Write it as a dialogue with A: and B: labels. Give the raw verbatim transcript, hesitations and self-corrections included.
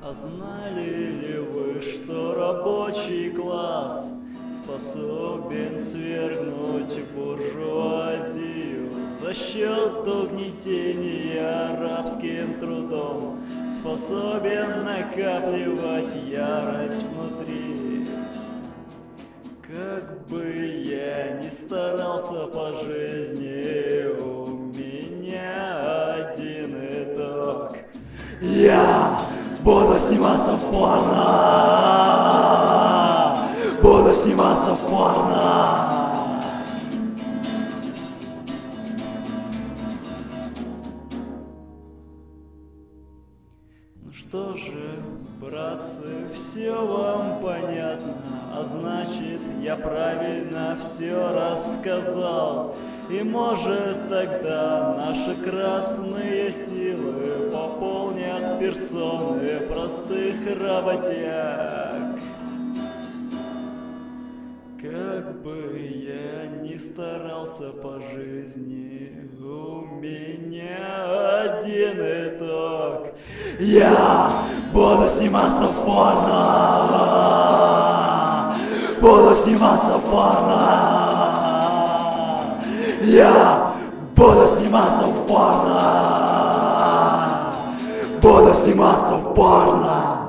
A: А знали ли вы, что рабочий класс способен свергнуть буржуазию за счет угнетения рабским трудом, способен накапливать ярость внутри? Как бы я ни старался по жизни, у меня один итог: я буду сниматься в порно! Буду сниматься в порно! Ну что же, братцы, все вам понятно, а значит, я правильно все рассказал. И может тогда наши красные силы пополнят персоны простых работяг. Как бы я ни старался по жизни, у меня один итог: я буду сниматься в порно! Буду сниматься в порно! Я буду сниматься в порно! Буду сниматься в порно!